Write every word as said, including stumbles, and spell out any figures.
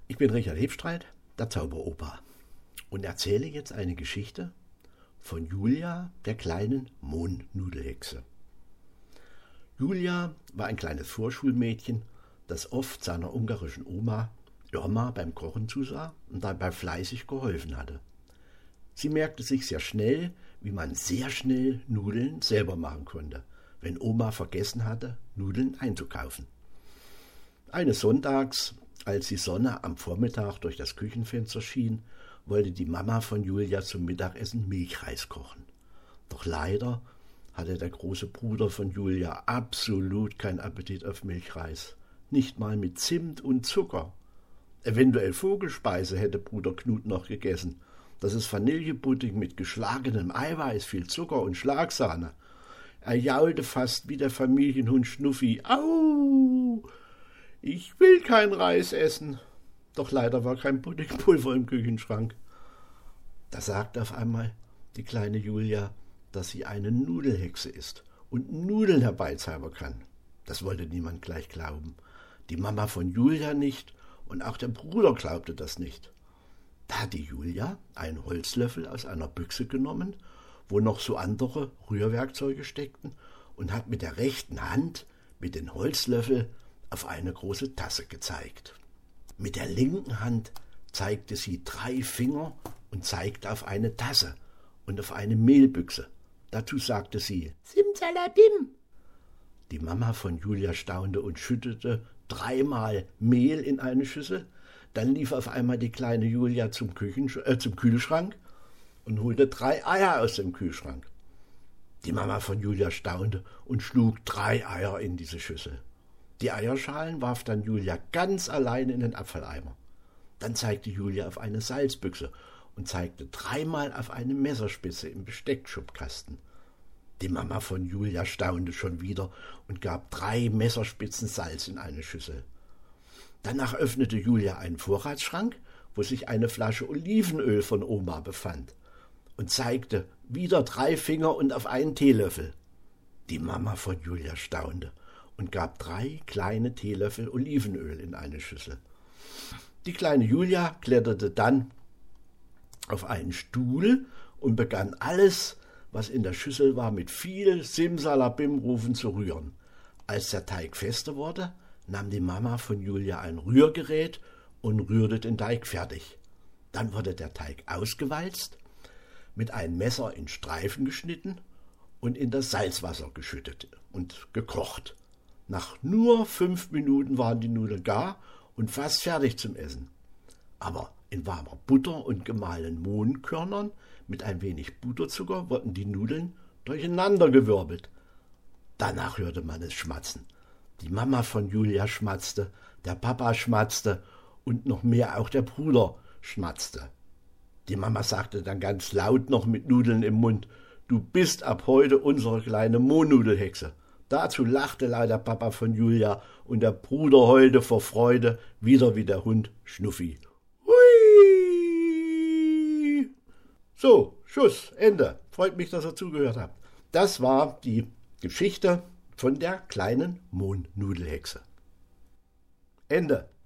Ich bin Richard Hebstreit, der Zauberoper, und erzähle jetzt eine Geschichte von Julia, der kleinen Mohnnudelhexe. Julia war ein kleines Vorschulmädchen, das oft seiner ungarischen Oma Irma beim Kochen zusah und dabei fleißig geholfen hatte. Sie merkte sich sehr schnell, wie man sehr schnell Nudeln selber machen konnte, wenn Oma vergessen hatte, Nudeln einzukaufen. Eines Sonntags, als die Sonne am Vormittag durch das Küchenfenster schien, wollte die Mama von Julia zum Mittagessen Milchreis kochen. Doch leider hatte der große Bruder von Julia absolut keinen Appetit auf Milchreis. Nicht mal mit Zimt und Zucker. Eventuell Vogelspeise hätte Bruder Knut noch gegessen. Das ist Vanillepudding mit geschlagenem Eiweiß, viel Zucker und Schlagsahne. Er jaulte fast wie der Familienhund Schnuffi. Au! Ich will kein Reis essen. Doch leider war kein Puddingpulver im Küchenschrank. Da sagte auf einmal die kleine Julia, dass sie eine Nudelhexe ist und Nudeln herbeizaubern kann. Das wollte niemand gleich glauben. Die Mama von Julia nicht und auch der Bruder glaubte das nicht. Da hat die Julia einen Holzlöffel aus einer Büchse genommen, wo noch so andere Rührwerkzeuge steckten, und hat mit der rechten Hand mit dem Holzlöffel auf eine große Tasse gezeigt. Mit der linken Hand zeigte sie drei Finger und zeigte auf eine Tasse und auf eine Mehlbüchse. Dazu sagte sie Simsalabim. Die Mama von Julia staunte und schüttete dreimal Mehl in eine Schüssel. Dann lief auf einmal die kleine Julia zum, Küchen, äh, zum Kühlschrank und holte drei Eier aus dem Kühlschrank. Die Mama von Julia staunte und schlug drei Eier in diese Schüssel. Die Eierschalen warf dann Julia ganz allein in den Abfalleimer. Dann zeigte Julia auf eine Salzbüchse und zeigte dreimal auf eine Messerspitze im Besteckschubkasten. Die Mama von Julia staunte schon wieder und gab drei Messerspitzen Salz in eine Schüssel. Danach öffnete Julia einen Vorratsschrank, wo sich eine Flasche Olivenöl von Oma befand, und zeigte wieder drei Finger und auf einen Teelöffel. Die Mama von Julia staunte und gab drei kleine Teelöffel Olivenöl in eine Schüssel. Die kleine Julia kletterte dann auf einen Stuhl und begann alles, was in der Schüssel war, mit viel Simsalabim-Rufen zu rühren. Als der Teig fester wurde, nahm die Mama von Julia ein Rührgerät und rührte den Teig fertig. Dann wurde der Teig ausgewalzt, mit einem Messer in Streifen geschnitten und in das Salzwasser geschüttet und gekocht. Nach nur fünf Minuten waren die Nudeln gar und fast fertig zum Essen. Aber in warmer Butter und gemahlenen Mohnkörnern mit ein wenig Butterzucker wurden die Nudeln durcheinandergewirbelt. Danach hörte man es schmatzen. Die Mama von Julia schmatzte, der Papa schmatzte und noch mehr auch der Bruder schmatzte. Die Mama sagte dann ganz laut noch mit Nudeln im Mund: Du bist ab heute unsere kleine Mohnnudelhexe. Dazu lachte leider Papa von Julia und der Bruder heulte vor Freude, wieder wie der Hund Schnuffi. Hui! So, Schuss, Ende. Freut mich, dass ihr zugehört habt. Das war die Geschichte von der kleinen Mohnnudelhexe. Ende.